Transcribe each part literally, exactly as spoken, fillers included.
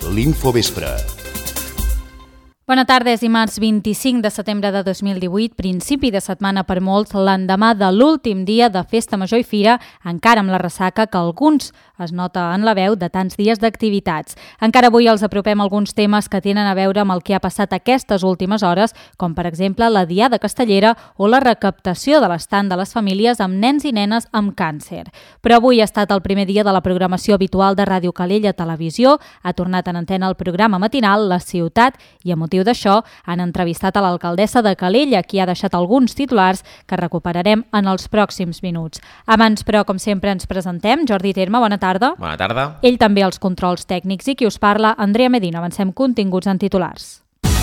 l'Infovespre. Bona tarda, és dimarts vint-i-cinc de setembre de dos mil divuit, principi de setmana per molts, l'endemà de l'últim dia de Festa Major i Fira, encara amb la ressaca que alguns es nota en la veu de tants dies d'activitats. Encara avui els apropem alguns temes que tenen a veure amb el que ha passat aquestes últimes hores, com per exemple la Diada Castellera o la recaptació de l'estand de les famílies amb nens i nenes amb càncer. Però avui ha estat el primer dia de la programació habitual de Ràdio Calella Televisió, ha tornat en antena el programa matinal La Ciutat i a motiu d'això han entrevistat a l'alcaldessa de Calella, qui ha deixat alguns titulars que recuperarem en els pròxims minuts. Abans, però, com sempre, ens presentem. Jordi Terme, bona tarda. Bona tarda. Ell també als controls tècnics i qui us parla, Andrea Medina. Avancem continguts en titulars.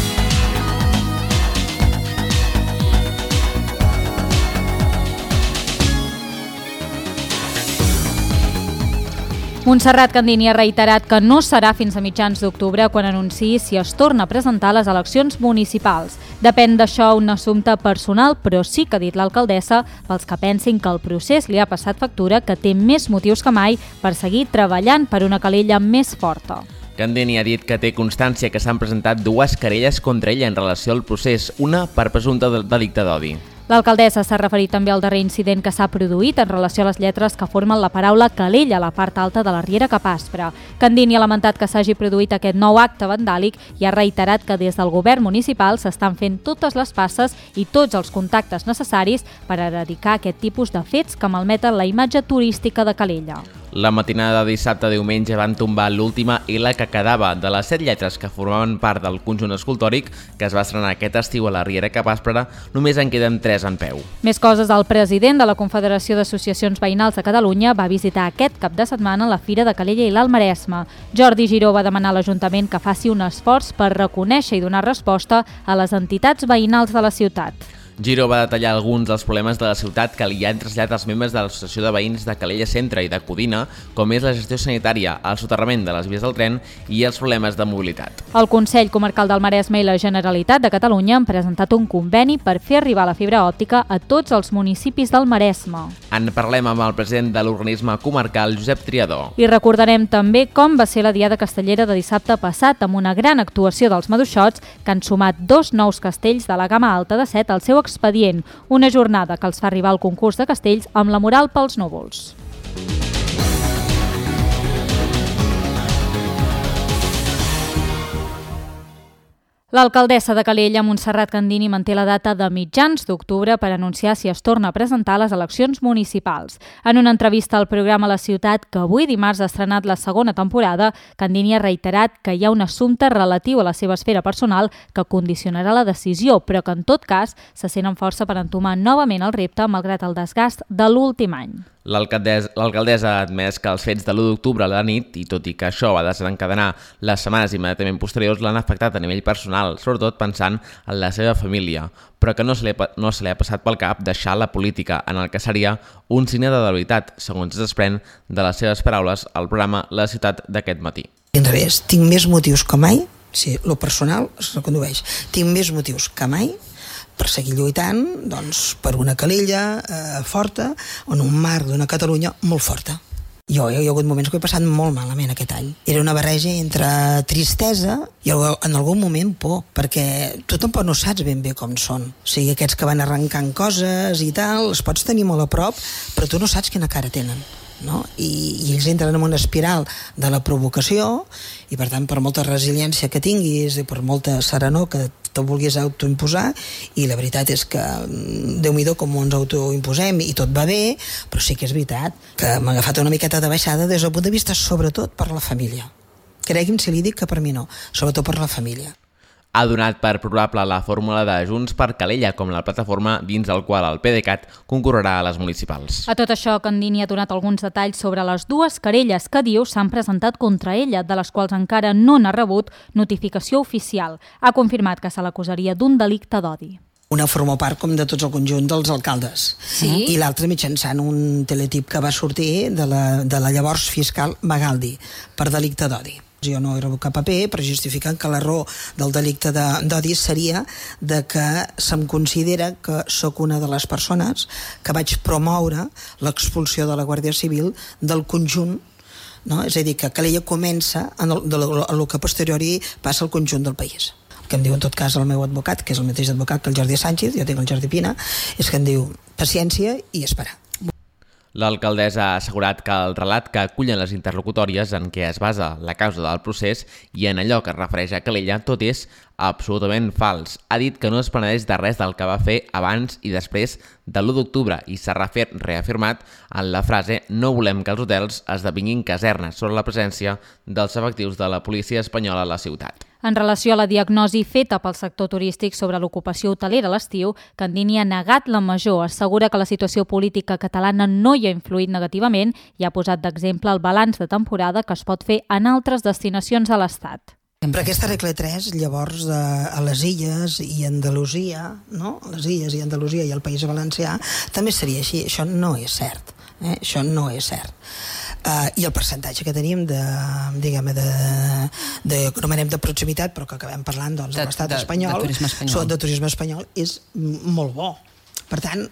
Montserrat Candini ha reiterat que no serà fins a mitjans d'octubre quan anunciï si es torna a presentar a les eleccions municipals. Depèn d'això un assumpte personal, però sí que ha dit l'alcaldessa pels que pensin que el procés li ha passat factura, que té més motius que mai per seguir treballant per una Calella més forta. Candini ha dit que té constància que s'han presentat dues querelles contra ella en relació al procés, una per presumpte delicte d'odi. L'alcaldessa s'ha referit també al darrer incident que s'ha produït en relació a les lletres que formen la paraula Calella a la part alta de la Riera Capaspra. Candini ha lamentat que s'hagi produït aquest nou acte vandàlic i ha reiterat que des del govern municipal s'estan fent totes les passes i tots els contactes necessaris per erradicar aquest tipus de fets que malmeten la imatge turística de Calella. La matinada de dissabte a diumenge van tombar l'última L que quedava de les set lletres que formaven part del conjunt escultòric que es va estrenar aquest estiu a la Riera Capaspra. Només en queden tres en peu. Més coses, el president de la Confederació d'Associacions Veïnals de Catalunya va visitar aquest cap de setmana la Fira de Calella i l'Alt Maresme. Jordi Giró va demanar a l'Ajuntament que faci un esforç per reconèixer i donar resposta a les entitats veïnals de la ciutat. Giró va detallar alguns dels problemes de la ciutat que li han traslladat els membres de l'Associació de Veïns de Calella Centre i de Codina, com és la gestió sanitària, el soterrament de les vies del tren i els problemes de mobilitat. El Consell Comarcal del Maresme i la Generalitat de Catalunya han presentat un conveni per fer arribar la fibra òptica a tots els municipis del Maresme. En parlem amb el president de l'organisme comarcal, Josep Triador. I recordarem també com va ser la Diada Castellera de dissabte passat amb una gran actuació dels maduixots que han sumat dos nous castells de la gamma alta de set al seu expedient, una jornada que els fa arribar al concurs de castells amb la moral pels núvols. L'alcaldessa de Calella, Montserrat Candini, manté la data de mitjans d'octubre per anunciar si es torna a presentar a les eleccions municipals. En una entrevista al programa La Ciutat, que avui dimarts ha estrenat la segona temporada, Candini ha reiterat que hi ha un assumpte relatiu a la seva esfera personal que condicionarà la decisió, però que en tot cas se sent amb força per entomar novament el repte malgrat el desgast de l'últim any. L'alcaldessa ha admès que els fets de l'u d'octubre a la nit, i tot i que això va desencadenar les setmanes immediatament posteriors, l'han afectat a nivell personal, sobretot pensant en la seva família, però que no se li ha, no se li ha passat pel cap deixar la política, en el que seria un signe de debilitat, segons es desprèn de les seves paraules al programa La Ciutat d'aquest matí. En revés, tinc més motius que mai, si lo personal es recondueix, tinc més motius que mai per seguir lluitant doncs, per una Calella eh, forta, en un marc d'una Catalunya molt forta. Jo hi ha hagut moments que he passat molt malament aquest any. Era una barreja entre tristesa i en algun moment por, perquè tu tampoc no saps ben bé com són. O sigui, aquests que van arrencant coses i tal, els pots tenir molt a prop, però tu no saps quina cara tenen. No? I, i ells entren en una espiral de la provocació i per tant per molta resiliència que tinguis i per molta serenor que te vulguis autoimposar, i la veritat és que Déu-n'hi-do com ens autoimposem i tot va bé, però sí que és veritat que m'ha agafat una miqueta de baixada des del punt de vista sobretot per la família. Cregui'm si li dic que per mi no, sobretot per la família. Ha donat per probable la fórmula de Junts per Calella com la plataforma dins del qual el PDeCAT concorrerà a les municipals. A tot això, Candini ha donat alguns detalls sobre les dues querelles que diu s'han presentat contra ella, de les quals encara no n'ha rebut notificació oficial. Ha confirmat que se l'acusaria d'un delicte d'odi. Una forma part com de tots el conjunt dels alcaldes. Sí? I l'altra mitjançant un teletip que va sortir de la, de la llavors fiscal Magaldi per delicte d'odi. Jo no he rebut cap paper, però justificant que l'error del delicte d'odi seria de que se'm considera que sóc una de les persones que vaig promoure l'expulsió de la Guàrdia Civil del conjunt no? És a dir, que Calella comença en el, de lo, el que a posteriori passa al conjunt del país. El que em diu en tot cas el meu advocat, que és el mateix advocat que el Jordi Sánchez, jo tinc el Jordi Pina, és que em diu paciència i esperar. L'alcaldessa ha assegurat que el relat que acullen les interlocutòries en què es basa la causa del procés i en allò que es refereix a Calella tot és absolutament fals. Ha dit que no es penedeix de res del que va fer abans i després de l'u d'octubre i s'ha reafirmat en la frase «No volem que els hotels esdevinguin casernes» sobre la presència dels efectius de la policia espanyola a la ciutat. En relació a la diagnosi feta pel sector turístic sobre l'ocupació hotelera a l'estiu, Candini ha negat la major, assegura que la situació política catalana no hi ha influït negativament i ha posat d'exemple el balanç de temporada que es pot fer en altres destinacions de l'Estat. Per aquesta regla tres, llavors, de, a les Illes i Andalusia, no? A les Illes i Andalusia i el País Valencià, també seria així. Això no és cert. Eh? Això no és cert. Uh, I el percentatge que tenim de, diguem, de, de, que anomenem de proximitat, però que acabem parlant doncs, de, de l'estat espanyol, de turisme espanyol. de turisme espanyol, és molt bo. Per tant,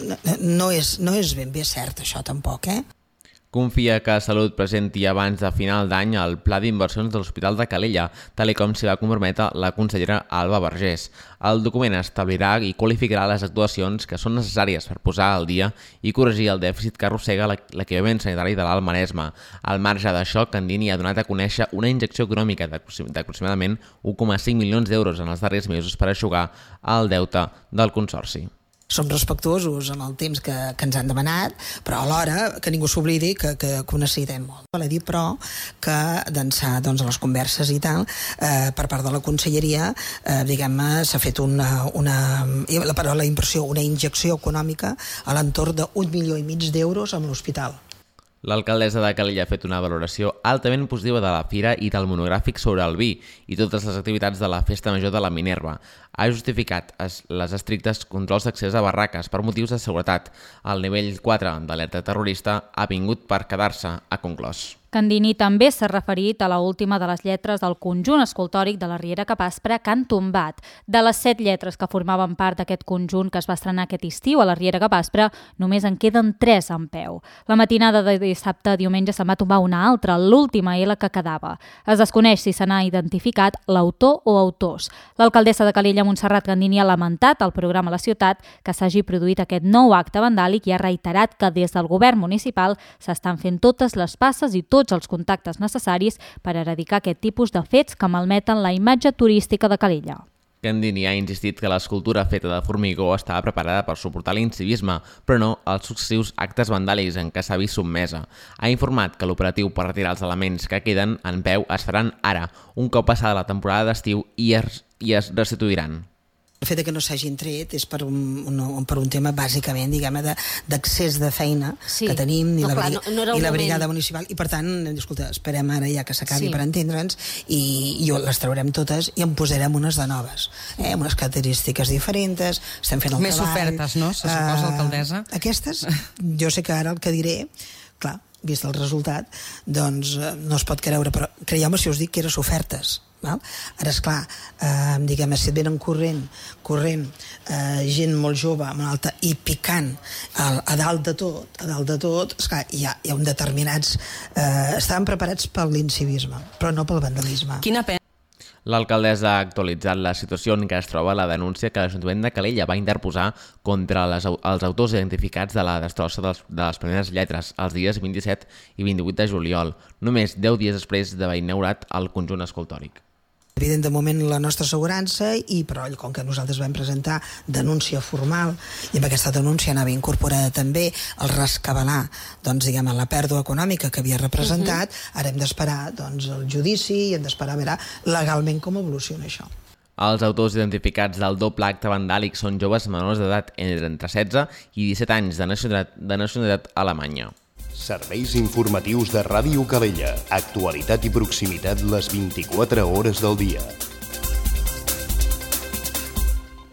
no és, no és ben bé cert això tampoc, eh? Confia que Salut presenti abans de final d'any el pla d'inversions de l'Hospital de Calella, tal com s'hi va comprometre la consellera Alba Vergés. El document establirà i qualificarà les actuacions que són necessàries per posar al dia i corregir el dèficit que arrossega l'equipament sanitari de l'Alt Maresme. Al marge d'això, Candini ha donat a conèixer una injecció econòmica d'aproximadament un coma cinc milions d'euros en els darrers mesos per aixugar el deute del Consorci. Som respectuosos amb el temps que, que ens han demanat, però alhora que ningú s'oblidi que, que, que ho necessitem molt. Val a dir, però, que d'ençà doncs, a les converses i tal, eh, per part de la conselleria, eh, diguem-ne, s'ha fet una, una, la paraula impressió, una injecció econòmica a l'entorn d'un milió i mig d'euros amb l'hospital. L'alcaldessa de Calella ha fet una valoració altament positiva de la fira i del monogràfic sobre el vi i totes les activitats de la Festa Major de la Minerva. Ha justificat les estrictes controls d'accés a barraques per motius de seguretat. El nivell quatre d'alerta terrorista ha vingut per quedar-se, ha conclòs. Candini també s'ha referit a l'última de les lletres del conjunt escultòric de la Riera Capaspra que han tombat. De les set lletres que formaven part d'aquest conjunt que es va estrenar aquest estiu a la Riera Capaspra, només en queden tres en peu. La matinada de dissabte a diumenge se'n va tombar una altra, l'última L que quedava. Es desconeix si se n'ha identificat l'autor o autors. L'alcaldessa de Calella, Montserrat Candini, ha lamentat al programa La Ciutat que s'hagi produït aquest nou acte vandàlic i ha reiterat que des del govern municipal s'estan fent totes les passes i tots els contactes necessaris per erradicar aquest tipus de fets que malmeten la imatge turística de Calella. Candini ha insistit que l'escultura feta de formigó estava preparada per suportar l'incivisme, però no els successius actes vandàlics en què s'ha vist sotmesa. Ha informat que l'operatiu per retirar els elements que queden en peu es faran ara, un cop passada la temporada d'estiu i es, i es restituiran. El fet que no s'hagin tret és per un, un, per un tema bàsicament, diguem-ne, d'accés de feina sí. que tenim i, no, la, clar, no, no i la brigada municipal i per tant, escolta, esperem ara ja que s'acabi sí. per entendre'ns i, i les traurem totes i en posarem unes de noves, eh, amb unes característiques diferents, estem fent el Més treball. Més ofertes, no? Se suposa, uh, alcaldessa? Aquestes, jo sé que ara el que diré, clar, vist el resultat, doncs no es pot creure, però creieu-me si us dic que eren ofertes. Val? Ara, esclar, eh, diguem, si et venen corrent, corrent eh, gent molt jove, amb alta, i picant a, a dalt de tot, a dalt de tot, esclar, hi ha, hi ha un determinats... Eh, estaven preparats per l'incivisme, però no pel vandalisme. Quina pena. L'alcaldessa ha actualitzat la situació en què es troba la denúncia que l'Ajuntament de Calella va interposar contra les, els autors identificats de la destrossa de les, de les primeres lletres els dies vint-i-set i vint-i-vuit de juliol, només deu dies després d'haver inaugurat el conjunt escultòric. Evident, de moment, la nostra assegurança, i però com que nosaltres vam presentar denúncia formal, i amb aquesta denúncia anava incorporada també el rescabalar, doncs, diguem, la pèrdua econòmica que havia representat, uh-huh. ara hem d'esperar doncs, el judici i hem d'esperar a veure legalment com evoluciona això. Els autors identificats del doble acte vandàlic són joves menors d'edat entre setze i disset anys de nacionalitat, de nacionalitat alemanya. Serveis informatius de Ràdio Calella. Actualitat i proximitat les vint-i-quatre hores del dia.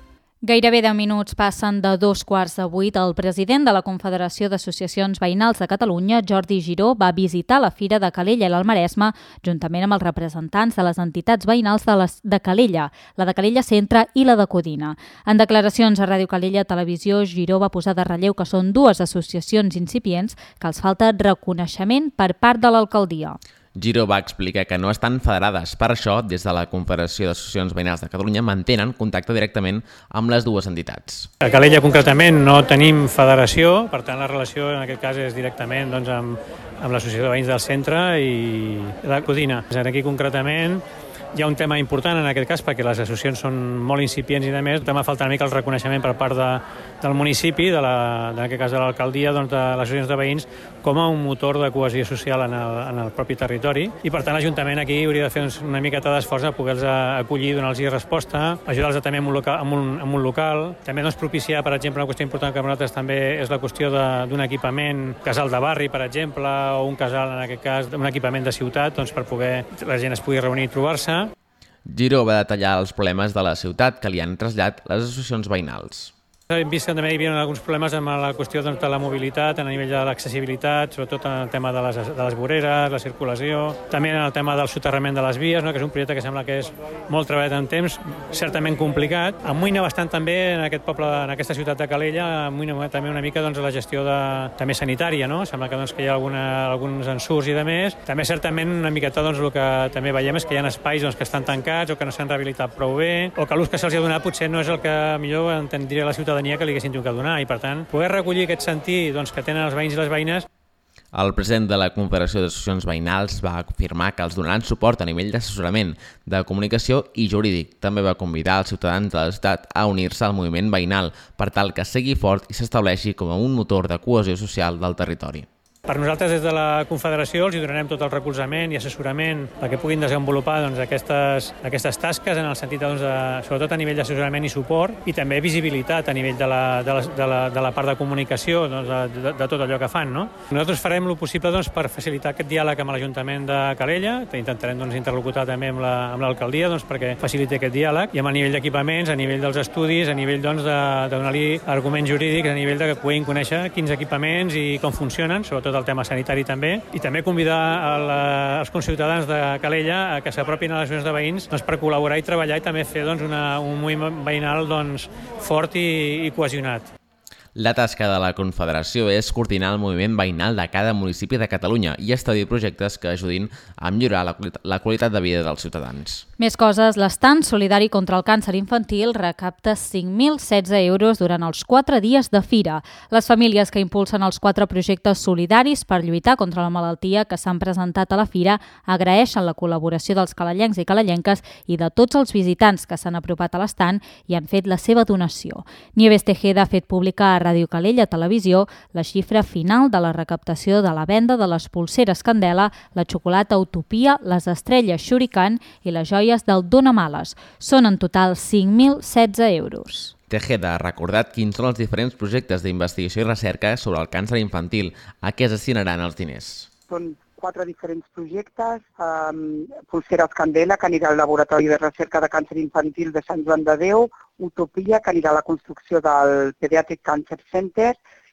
Gairebé deu minuts passen de dos quarts de vuit. El president de la Confederació d'Associacions Veïnals de Catalunya, Jordi Giró, va visitar la Fira de Calella i l'Almaresme juntament amb els representants de les entitats veïnals de, les, de Calella, la de Calella Centre i la de Codina. En declaracions a Ràdio Calella Televisió, Giró va posar de relleu que són dues associacions incipients que els falta reconeixement per part de l'alcaldia. Giró va explicar que no estan federades. Per això, des de la Confederació d'Associacions Veïnals de Catalunya mantenen contacte directament amb les dues entitats. A Calella, concretament, no tenim federació, per tant, la relació en aquest cas és directament doncs, amb, amb l'Associació de Veïns del Centre i la Codina. Aquí, concretament, hi ha un tema important en aquest cas perquè les associacions són molt incipients i de més. També falta una mica el reconeixement per part de, del municipi, de la, en aquest cas de l'alcaldia, doncs de les associacions de veïns, com a un motor de cohesió social en el, en el propi territori. I per tant l'Ajuntament aquí hauria de fer una miqueta d'esforç a poder-los acollir, donar-los resposta, ajudar-los també amb un, local, amb, un, amb un local. També doncs, propiciar, per exemple, una qüestió important que per nosaltres també és la qüestió d'un equipament, casal de barri, per exemple, o un casal, en aquest cas, un equipament de ciutat, doncs, per poder la gent es pugui reunir i trobar-se. Giró va detallar els problemes de la ciutat que li han traslladat les associacions veïnals. Hem vist que també hi havia alguns problemes amb la qüestió doncs, de la mobilitat, a nivell de l'accessibilitat, sobretot en el tema de les, de les voreres, la circulació, també en el tema del soterrament de les vies, no? Que és un projecte que sembla que és molt treballat en temps, certament complicat. Amoïna bastant també en aquest poble, en aquesta ciutat de Calella, amoïna també una mica doncs, la gestió de, també sanitària, no? Sembla que, doncs, que hi ha alguna, alguns ensurts i de més. També certament una miqueta doncs, el que també veiem és que hi ha espais doncs, que estan tancats o que no s'han rehabilitat prou bé, o que l'ús que se'ls ha donat potser no és el que millor entendria la ciutat que li haguessin tingut que donar i, per tant, poder recollir aquest sentir doncs, que tenen els veïns i les veïnes. El president de la Confederació d'Associacions Veïnals va afirmar que els donaran suport a nivell d'assessorament, de comunicació i jurídic. També va convidar els ciutadans de la ciutat a unir-se al moviment veïnal per tal que sigui fort i s'estableixi com a un motor de cohesió social del territori. Per nosaltres, des de la Confederació, els donarem tot el recolzament i assessorament perquè puguin desenvolupar doncs, aquestes, aquestes tasques en el sentit, doncs, de, sobretot a nivell d'assessorament i suport, i també visibilitat a nivell de la, de la, de la, de la part de comunicació doncs, de, de, de tot allò que fan. No? Nosaltres farem el possible doncs, per facilitar aquest diàleg amb l'Ajuntament de Calella, intentarem doncs, interlocutar també amb l'alcaldia la, doncs, perquè faciliti aquest diàleg, i amb a nivell d'equipaments, a nivell dels estudis, a nivell doncs, de, de donar-li arguments jurídics, a nivell de que puguin conèixer quins equipaments i com funcionen, sobretot el tema sanitari també, i també convidar la, els conciutadans de Calella a que s'apropin a les associacions de veïns doncs, per col·laborar i treballar i també fer doncs, una, un moviment veïnal doncs, fort i, i cohesionat. La tasca de la Confederació és coordinar el moviment veïnal de cada municipi de Catalunya i establir projectes que ajudin a millorar la, la qualitat de vida dels ciutadans. Més coses, l'estand solidari contra el càncer infantil recapta cinc mil setze euros durant els quatre dies de fira. Les famílies que impulsen els quatre projectes solidaris per lluitar contra la malaltia que s'han presentat a la fira agraeixen la col·laboració dels calellencs i calellenques i de tots els visitants que s'han apropat a l'estand i han fet la seva donació. Nieves Tejeda ha fet pública a Ràdio Calella Televisió la xifra final de la recaptació de la venda de les pulseres Candela, la xocolata Utopia, les estrelles Shuriken i les joies del Dona Males. Són en total cinc mil setze euros. Tejeda ha recordat quins són els diferents projectes d'investigació i recerca sobre el càncer infantil, a què es destinaran els diners. Són quatre diferents projectes, um, Pulseres Candela, que anirà al Laboratori de Recerca de Càncer Infantil de Sant Joan de Déu, Utopia, que anirà a la construcció del Pediatric Cancer Center,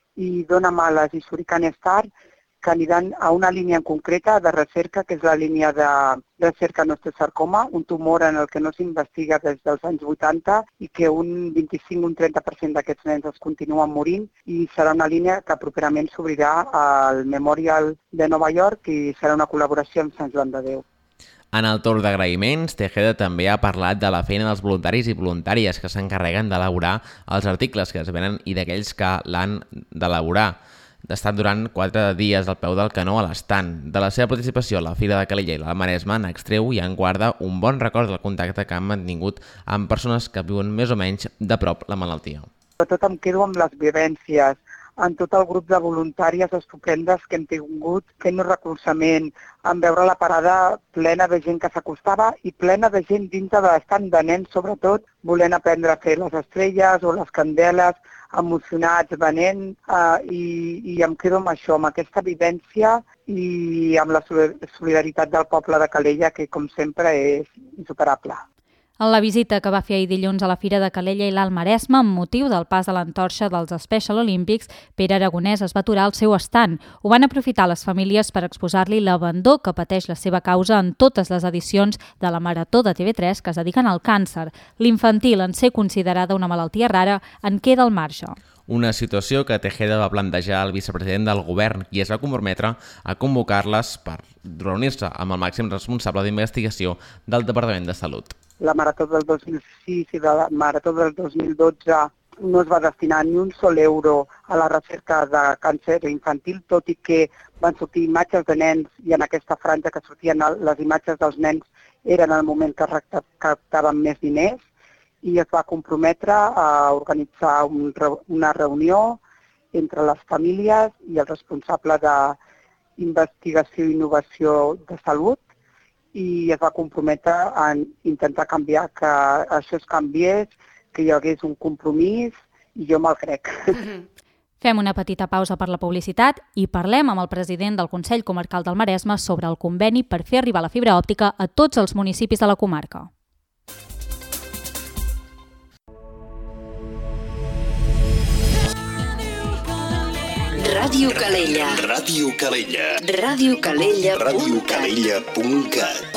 i Dona Males i Shuriken Star, que aniran a una línia en concreta de recerca, que és la línia de recerca en osteosarcoma, un tumor en el que no s'investiga des dels anys vuitanta i que un vint-i-cinc a un trenta per cent d'aquests nens es continuen morint, i serà una línia que properament s'obrirà al Memorial de Nova York i serà una col·laboració amb Sant Joan de Déu. En el torn d'agraïments, Tejeda també ha parlat de la feina dels voluntaris i voluntàries que s'encarreguen d'elaborar els articles que es venen i d'aquells que l'han d'elaborar. Estan durant quatre dies al peu del canó a l'estand. De la seva participació a la Fira de Calella i l'Almaresme n'extreu i en guarda un bon record del contacte que han mantingut amb persones que viuen més o menys de prop la malaltia. Sobretot em quedo amb les vivències, en tot el grup de voluntàries estupendes que hem tingut, fent recolzament, en veure la parada plena de gent que s'acostava i plena de gent dintre de l'estand de nens, sobretot, volent aprendre a fer les estrelles o les candeles, emocionats, venent, eh, i, i em quedo amb això, amb aquesta vivència i amb la solidaritat del poble de Calella, que com sempre és insuperable. En la visita que va fer ahir dilluns a la Fira de Calella i l'Alt Maresme, amb motiu del pas de l'antorxa dels Special Olympics, Pere Aragonès es va aturar al seu estand. Ho van aprofitar les famílies per exposar-li l'abandó que pateix la seva causa en totes les edicions de la Marató de T V tres que es dediquen al càncer. L'infantil, en ser considerada una malaltia rara, en queda al marge. Una situació que Tejeda va plantejar al vicepresident del govern i es va comprometre a convocar-les per reunir-se amb el màxim responsable d'investigació del Departament de Salut. La Marató del dos mil sis i la Marató del dos mil dotze no es va destinar ni un sol euro a la recerca de càncer infantil, tot i que van sortir imatges de nens i en aquesta franja que sortien les imatges dels nens eren el moment que recaptaven més diners, i es va comprometre a organitzar un, una reunió entre les famílies i el responsable d'investigació i innovació de salut, i es va comprometre a intentar canviar, que això es canviés, que hi hagués un compromís, i jo me'l crec. Fem una petita pausa per la publicitat i parlem amb el president del Consell Comarcal del Maresme sobre el conveni per fer arribar la fibra òptica a tots els municipis de la comarca. Ràdio Calella. Ràdio Calella. Ràdio Calella. Ràdio Calella punt cat.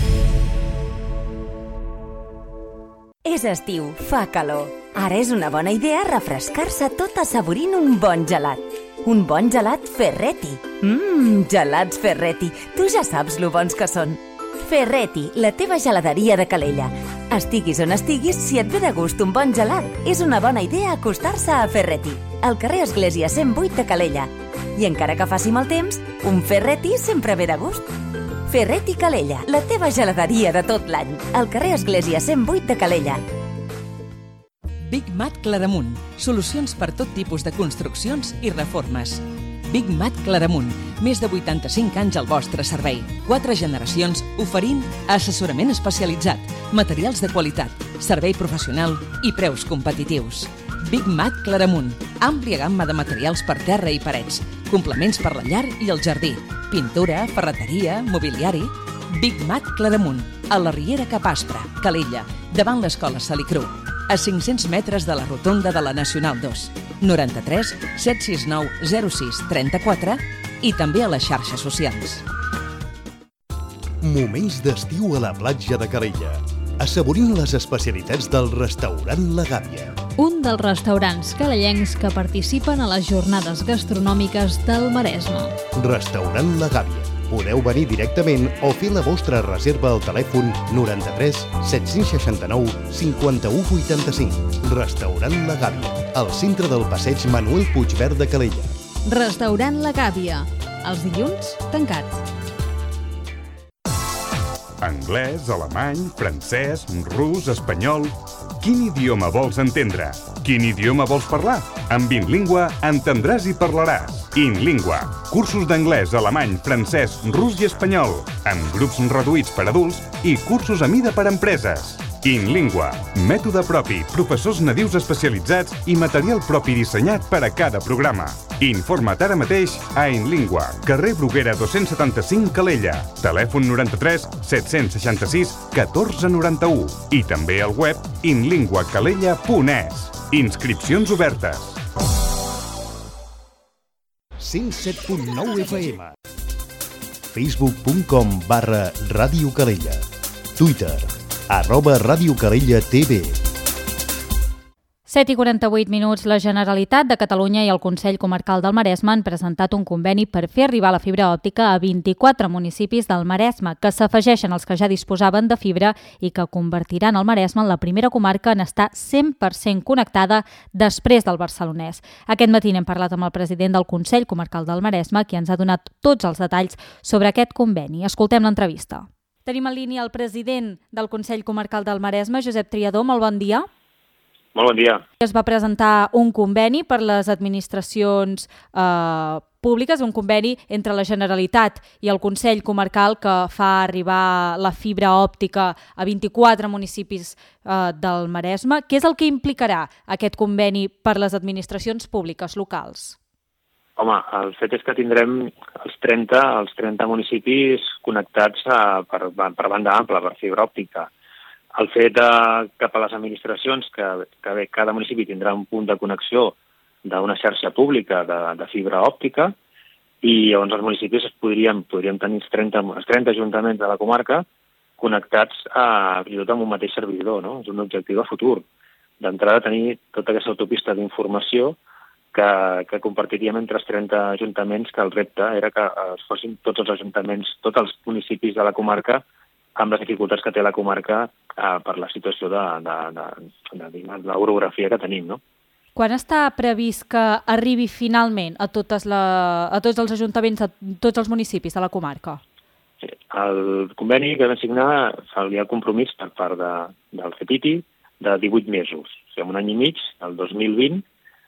És estiu, fa calor. Ara és una bona idea refrescar-se tot assaborint un bon gelat. Un bon gelat Ferretti. Mmm, gelats Ferretti. Tu ja saps lo bons que són. Ferretti, la teva geladeria de Calella. Estiguis on estiguis, si et ve de gust un bon gelat, és una bona idea acostar-se a Ferretti, al carrer Església cent vuit de Calella. I encara que faci mal temps, un Ferretti sempre ve de gust. Ferretti Calella, la teva geladeria de tot l'any, al carrer Església cent vuit de Calella. Big Mat Claramunt, solucions per tot tipus de construccions i reformes. Big Mat Claramunt, més de vuitanta-cinc anys al vostre servei. Quatre generacions oferint assessorament especialitzat, materials de qualitat, servei professional i preus competitius. Big Mat Claramunt, àmplia gamma de materials per terra i parets, complements per la llar i el jardí, pintura, ferreteria, mobiliari. Big Mat Claramunt, a la Riera Cap Aspre, Calella, davant l'escola Salicru, a cinc-cents metres de la rotonda de la Nacional dos. noranta-tres set sis nou zero sis trenta-quatre i també a les xarxes socials. Moments d'estiu a la platja de Calella. Assaborint les especialitats del restaurant La Gàbia. Un dels restaurants calellencs que participen a les jornades gastronòmiques del Maresme. Restaurant La Gàbia. Podeu venir directament o fer la vostra reserva al telèfon noranta-tres set-cents seixanta-nou cinquanta-u vuitanta-cinc. Restaurant La Gàbia, al centre del passeig Manuel Puigverd de Calella. Restaurant La Gàbia. Els dilluns, tancat. Anglès, alemany, francès, rus, espanyol... Quin idioma vols entendre? Quin idioma vols parlar? Amb InLingua entendràs i parlaràs. InLingua. Cursos d'anglès, alemany, francès, rus i espanyol. Amb grups reduïts per adults i cursos a mida per empreses. InLingua. Mètode propi, professors nadius especialitzats i material propi dissenyat per a cada programa. Informa't ara mateix a InLingua, carrer Bruguera dos-cents setanta-cinc Calella, telèfon noranta-tres set-cents seixanta-sis catorze noranta-u i també al web inlingua calella punt es. Inscripcions obertes. cent set punt nou F M. facebook punt com barra Ràdio Calella. Twitter, arroba Ràdio Calella T V. set i quaranta-vuit minuts. La Generalitat de Catalunya i el Consell Comarcal del Maresme han presentat un conveni per fer arribar la fibra òptica a vint-i-quatre municipis del Maresme, que s'afegeixen als que ja disposaven de fibra i que convertiran el Maresme en la primera comarca en estar cent per cent connectada després del barcelonès. Aquest matí n'hem parlat amb el president del Consell Comarcal del Maresme, qui ens ha donat tots els detalls sobre aquest conveni. Escoltem l'entrevista. Tenim en línia el president del Consell Comarcal del Maresme, Josep Triadó. Molt bon dia. Molt bon dia. Es va presentar un conveni per les administracions eh, públiques, un conveni entre la Generalitat i el Consell Comarcal que fa arribar la fibra òptica a vint-i-quatre municipis eh, del Maresme. Què és el que implicarà aquest conveni per les administracions públiques locals? Home, el fet és que tindrem els trenta, els trenta municipis connectats a, per, per banda ampla, per fibra òptica. el fet de, cap a les administracions, que, que bé, cada municipi tindrà un punt de connexió d'una xarxa pública de, de fibra òptica, i llavors els municipis podríem, podríem tenir els trenta, els trenta ajuntaments de la comarca connectats a, fins i tot amb un mateix servidor, no? És un objectiu de futur. D'entrada, tenir tota aquesta autopista d'informació que, que compartiríem entre els trenta ajuntaments, que el repte era que es fossin tots els ajuntaments, tots els municipis de la comarca, amb les dificultats que té la comarca eh, per la situació de, de, de, de, de, de l'orografia que tenim, no? Quan està previst que arribi finalment a, totes la, a tots els ajuntaments, a tots els municipis de la comarca? Sí. El conveni que vam signar hi ha compromís per part de, del C E P I T I de divuit mesos. O sigui, en un any i mig, el dos mil vint,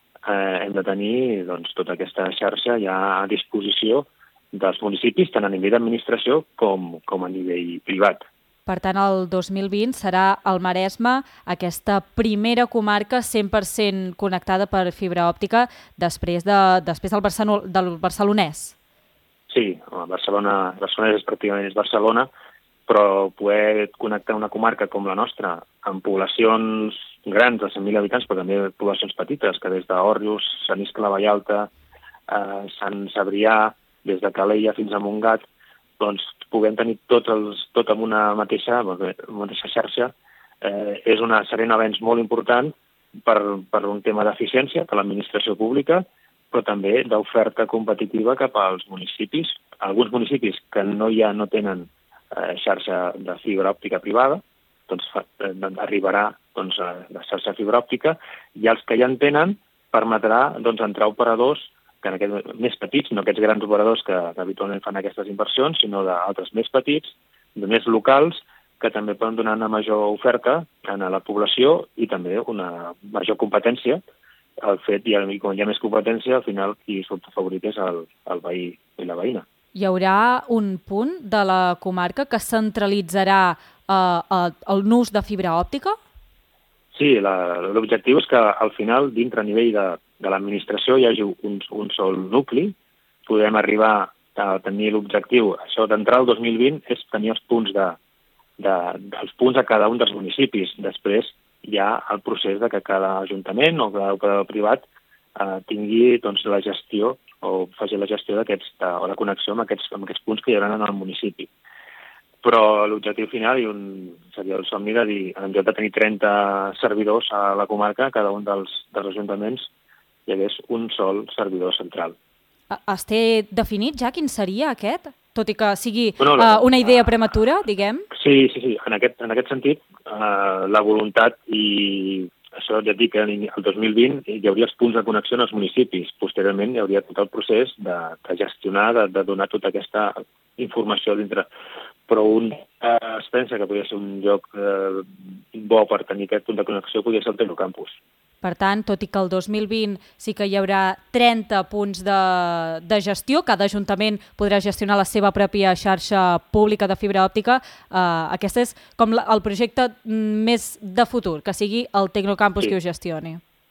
eh, hem de tenir doncs, tota aquesta xarxa ja a disposició dels municipis, tant a nivell d'administració com, com a nivell privat. Per tant, el dos mil vint serà el Maresme, aquesta primera comarca cent per cent connectada per fibra òptica després, de, després del, Barcelona, del barcelonès. Sí, Barcelona, Barcelona és pràcticament és Barcelona, però poder connectar una comarca com la nostra, amb poblacions grans de cent mil habitants, però també poblacions petites, que des d'Òrrius, Sant Iscle, Vallalta, eh, Sant Cebrià, des de Calella fins a Montgat, doncs puguem tenir tots els, tot amb una mateixa, una mateixa xarxa, eh, és una, serà un avenç molt important per, per un tema d'eficiència per a l'administració pública, però també d'oferta competitiva cap als municipis. Alguns municipis que no ja no tenen eh, xarxa de fibra òptica privada, doncs fa, eh, arribarà doncs, a la xarxa de fibra òptica, i els que ja en tenen permetrà doncs, entrar operadors que en aquests més petits, no aquests grans operadors que, que habitualment fan aquestes inversions, sinó d'altres més petits, de més locals, que també poden donar una major oferta a la població i també una major competència. El fet, i com hi ha més competència, al final qui surt afavorit és el, el veí i la veïna. Hi haurà un punt de la comarca que centralitzarà eh, el nus de fibra òptica? Sí, l'objectiu és que al final, dintre a nivell de, de l'administració, hi hagi un, un sol nucli. Podem arribar a tenir l'objectiu, això d'entrar al dos mil vint, és tenir els punts, de, de, dels punts a cada un dels municipis. Després hi ha el procés de que cada ajuntament o cada operador privat eh, tingui doncs, la gestió o faci la gestió d'aquests, o la connexió amb aquests, amb aquests punts que hi haurà en el municipi. Però l'objectiu final i un, seria el somni de dir, en lloc de tenir trenta servidors a la comarca, cada un dels, dels ajuntaments hi hagués un sol servidor central. Es té definit ja quin seria aquest? Tot i que sigui bueno, la, uh, una idea prematura, diguem? Sí, sí, sí. En aquest, en aquest sentit, uh, la voluntat i això ja et dic que el dos mil vint hi hauria els punts de connexió en els municipis. Posteriorment hi hauria tot el procés de, de gestionar, de, de donar tota aquesta informació dintre. Però un eh, es pensa que podria ser un lloc eh, bo per tenir aquest punt de connexió, podria ser el Tecnocampus. Per tant, tot i que el dos mil vint sí que hi haurà trenta punts de, de gestió, cada ajuntament podrà gestionar la seva pròpia xarxa pública de fibra òptica, eh, aquest és com la, el projecte més de futur, que sigui el Tecnocampus sí. qui ho gestioni.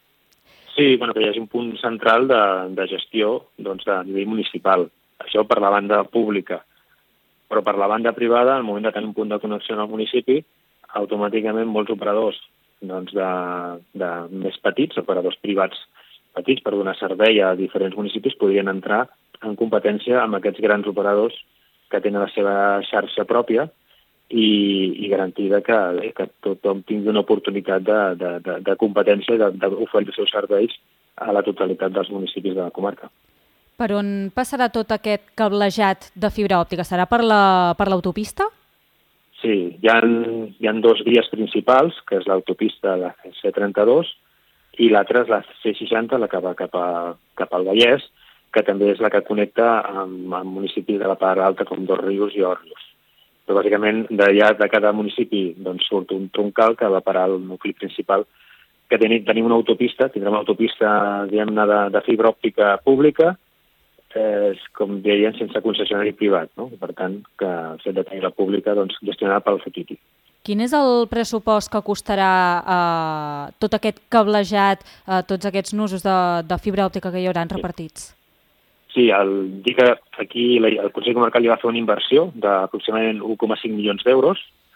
Sí, bueno, que hi hagi un punt central de, de gestió doncs, de nivell municipal. Això per la banda pública. Però per la banda privada, al moment de tenir un punt de connexió en el municipi, automàticament molts operadors doncs, de, de més petits, operadors privats petits per donar servei a diferents municipis, podrien entrar en competència amb aquests grans operadors que tenen la seva xarxa pròpia i, i garantir que, eh, que tothom tingui una oportunitat de, de, de, de competència i d'oferir els seus serveis a la totalitat dels municipis de la comarca. Per on passarà tot aquest cablejat de fibra òptica? Serà per la, per l'autopista? Sí, hi ha, hi ha dos vies principals, que és l'autopista la C trenta-dos i l'altra és la C seixanta, la que va cap, a, cap al Vallès, que també és la que connecta amb, amb municipis de la part alta com Dosrius i Òrrius. Però bàsicament d'allà de cada municipi doncs, surt un troncal que va parar al nucli principal, que tenim, tenim una autopista, tindrem una autopista diguem-ne de, de fibra òptica pública, és, com deien, sense concessionari privat, no? Per tant, que el fet de tenir la pública doncs, gestionada pel C E P I T I. Quin és el pressupost que costarà eh, tot aquest cablejat, eh, tots aquests nusos de, de fibra òptica que hi haurà repartits? Sí, el, dir que aquí el Consell Comarcal hi va fer una inversió d'aproximadament un coma cinc milions d'euros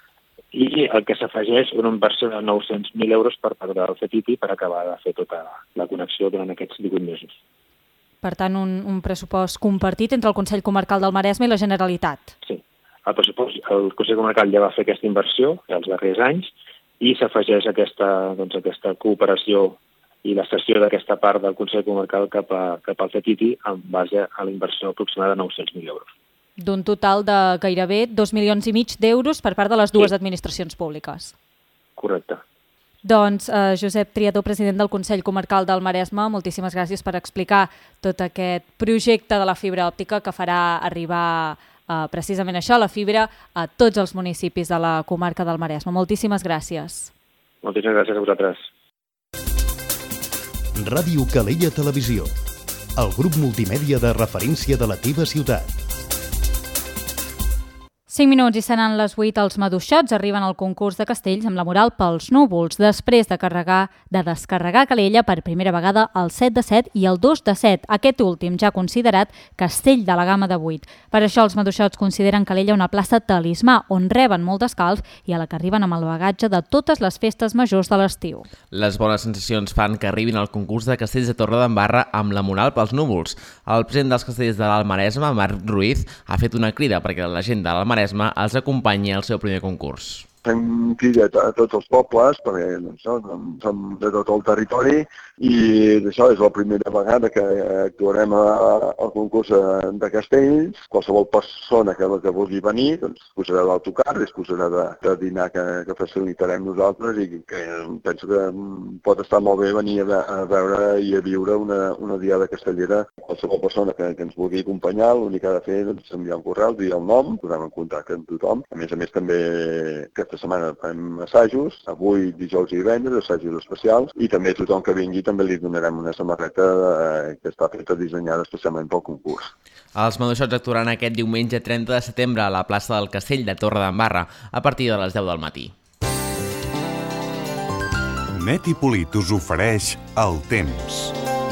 i el que s'afegeix una inversió de nou-cents mil euros per part del C T I per acabar de fer tota la connexió durant aquests divuit mesos. Per tant, un, un pressupost compartit entre el Consell Comarcal del Maresme i la Generalitat. Sí, el pressupost, el Consell Comarcal ja va fer aquesta inversió els darrers anys i s'afegeix aquesta, doncs, aquesta cooperació i la cessió d'aquesta part del Consell Comarcal cap, a, cap al C T I en base a la inversió aproximada de nou-cents mil euros. D'un total de gairebé dos milions i mig d'euros per part de les dues sí. administracions públiques. Correcte. Doncs, eh, Josep Triadó, president del Consell Comarcal del Maresme, moltíssimes gràcies per explicar tot aquest projecte de la fibra òptica que farà arribar eh, precisament això, la fibra, a tots els municipis de la comarca del Maresme. Moltíssimes gràcies. Moltíssimes gràcies a vosaltres. Ràdio Calella Televisió, el grup multimèdia de referència de la teva ciutat. cinc minuts i seran les vuit. Els maduixots arriben al concurs de castells amb la moral pels núvols, després de carregar de descarregar Calella per primera vegada el set de set i el dos de set, aquest últim ja considerat castell de la gamma de vuit. Per això els maduixots consideren Calella una plaça talismà, on reben molt descalç i a la que arriben amb el bagatge de totes les festes majors de l'estiu. Les bones sensacions fan que arribin al concurs de castells de Torredembarra amb la moral pels núvols. El president dels castells de l'Alt Maresme, Marc Ruiz, ha fet una crida perquè la gent de l'Alt Maresme els acompanyi al seu primer concurs. Fem crida a tots els pobles, perquè doncs, som, som de tot el territori i això és la primera vegada que actuarem al concurs de castells. Qualsevol persona que, que vulgui venir doncs, posarà l'autocar, es posarà de, de dinar que, que facilitarem nosaltres i que penso que pot estar molt bé venir a, a veure i a viure una, una diada castellera. Qualsevol persona que, que ens vulgui acompanyar, l'únic que ha de fer és doncs, enviar un correu, dir el nom, posem en contacte amb tothom. A més a més també que aquesta setmana fem assajos, avui dijous i divendres, assajos especials, i també tothom que vingui també li donarem una samarreta eh, que està feta dissenyada especialment pel concurs. Els maduixots actuaran aquest diumenge trenta de setembre a la plaça del Castell de Torredembarra a partir de les deu del matí. Net i Polit us ofereix el temps.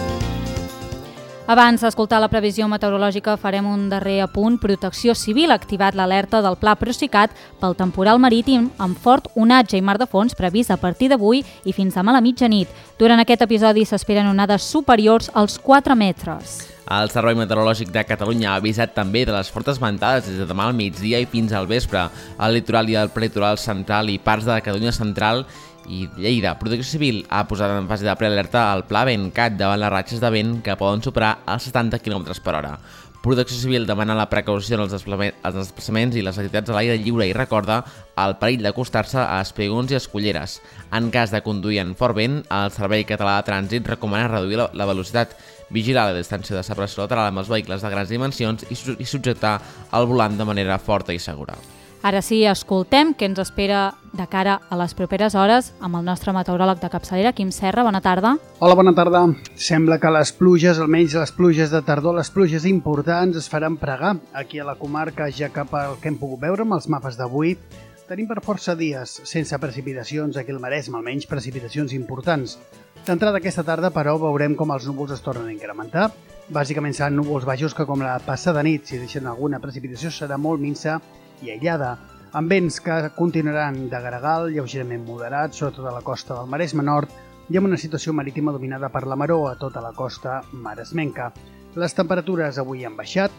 Abans d'escoltar la previsió meteorològica farem un darrer apunt. Protecció Civil ha activat l'alerta del Pla Procicat pel temporal marítim amb fort onatge i mar de fons previst a partir d'avui i fins demà a la mitjanit. Durant aquest episodi s'esperen onades superiors als quatre metres. El Servei Meteorològic de Catalunya ha avisat també de les fortes ventades des de demà al migdia i fins al vespre al litoral i al prelitoral central i parts de la Catalunya central i Lleida. Protecció Civil ha posat en fase de prealerta el Pla Ventcat davant les ratxes de vent que poden superar els setanta quilòmetres per hora. Protecció Civil demana la precaució en els desplaçaments i les activitats a l'aire lliure i recorda el perill d'acostar-se a espigons i esculleres. En cas de conduir en fort vent, el Servei Català de Trànsit recomana reduir la velocitat, vigilar la distància de separació lateral amb els vehicles de grans dimensions i subjectar el volant de manera forta i segura. Ara sí, escoltem què ens espera de cara a les properes hores amb el nostre meteoròleg de capçalera, Quim Serra. Bona tarda. Hola, bona tarda. Sembla que les pluges, almenys les pluges de tardor, les pluges importants, es faran pregar aquí a la comarca, ja que pel que hem pogut veure amb els mapes d'avui, tenim per força dies sense precipitacions aquí al Maresme, almenys precipitacions importants. D'entrada aquesta tarda, però, veurem com els núvols es tornen a incrementar. Bàsicament seran núvols baixos que, com la passada nit, si deixen alguna precipitació, serà molt minsa i aïllada, amb vents que continuaran de gregal, lleugerament moderats, sobretot a la costa del Maresme Nord, i amb una situació marítima dominada per la maró a tota la costa maresmenca. Les temperatures avui han baixat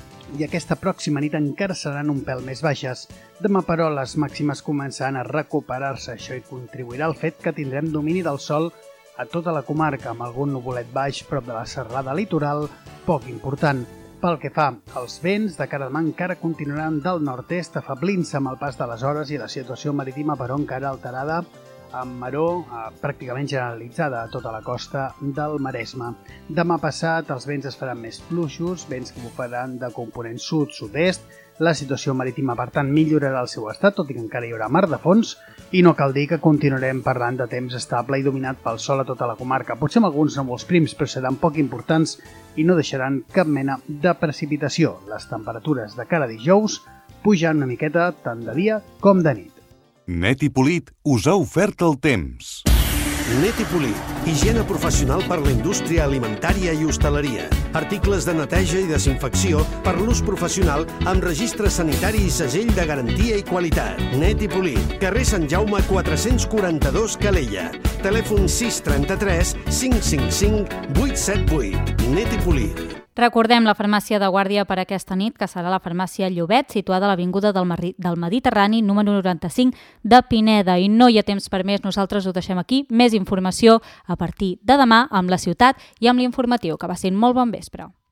i aquesta pròxima nit encara seran un pèl més baixes. Demà, però, les màximes començaran a recuperar-se. Això hi contribuirà al fet que tindrem domini del sol a tota la comarca, amb algun nuvolet baix prop de la serralada litoral, poc important. Pel que fa als vents, de cara a demà encara continuaran del nord-est afablint-se amb el pas de les hores i la situació marítima, però encara alterada, amb maró eh, pràcticament generalitzada a tota la costa del Maresme. Demà passat els vents es faran més fluixos, vents que bufaran de component sud-sud-est. La situació marítima, per tant, millorarà el seu estat, tot i que encara hi haurà mar de fons, i no cal dir que continuarem parlant de temps estable i dominat pel sol a tota la comarca. Potser amb alguns núvols prims, però seran poc importants i no deixaran cap mena de precipitació. Les temperatures de cara a dijous pujan una miqueta tant de dia com de nit. Net i Polit us ha ofert el temps. Net i Polir, higiene professional per la indústria alimentària i hostaleria. Articles de neteja i desinfecció per l'ús professional amb registre sanitari i segell de garantia i qualitat. Net i Polir, carrer Sant Jaume quatre-cents quaranta-dos, Calella. Telèfon sis trenta-tres cinc cinc cinc vuit set vuit. Net i Polir. Recordem la farmàcia de guàrdia per aquesta nit, que serà la farmàcia Llobet, situada a l'Avinguda del, Mar- del Mediterrani, número noranta-cinc de Pineda. I no hi ha temps per més, nosaltres ho deixem aquí. Més informació a partir de demà amb La Ciutat i amb l'Informatiu. Que va ser molt bon vespre.